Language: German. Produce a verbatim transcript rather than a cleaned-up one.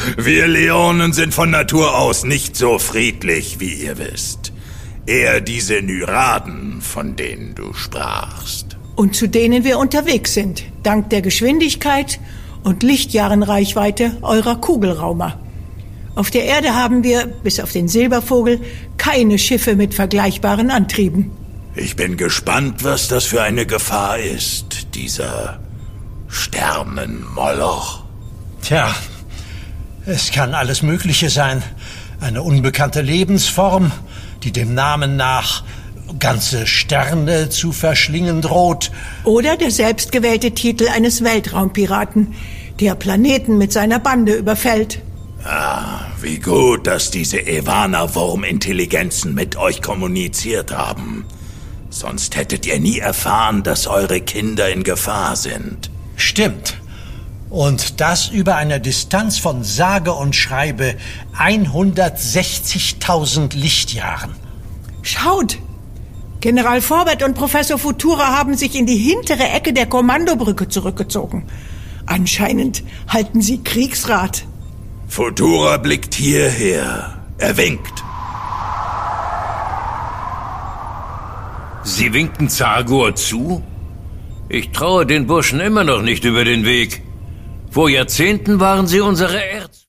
Wir Leonen sind von Natur aus nicht so friedlich, wie ihr wisst. Eher diese Nyraden, von denen du sprachst. Und zu denen wir unterwegs sind, dank der Geschwindigkeit und Lichtjahrenreichweite eurer Kugelraumer. Auf der Erde haben wir, bis auf den Silbervogel, keine Schiffe mit vergleichbaren Antrieben. Ich bin gespannt, was das für eine Gefahr ist, dieser Sternenmoloch. Tja, es kann alles Mögliche sein. Eine unbekannte Lebensform, die dem Namen nach ganze Sterne zu verschlingen droht. Oder der selbstgewählte Titel eines Weltraumpiraten, der Planeten mit seiner Bande überfällt. Ah, wie gut, dass diese Evaner-Wurm-Intelligenzen mit euch kommuniziert haben. Sonst hättet ihr nie erfahren, dass eure Kinder in Gefahr sind. Stimmt. Und das über eine Distanz von sage und schreibe hundertsechzigtausend Lichtjahren. Schaut! General Forbert und Professor Futura haben sich in die hintere Ecke der Kommandobrücke zurückgezogen. Anscheinend halten sie Kriegsrat. Futura blickt hierher. Er winkt. Sie winken Zagor zu? Ich traue den Burschen immer noch nicht über den Weg. Vor Jahrzehnten waren sie unsere Erz...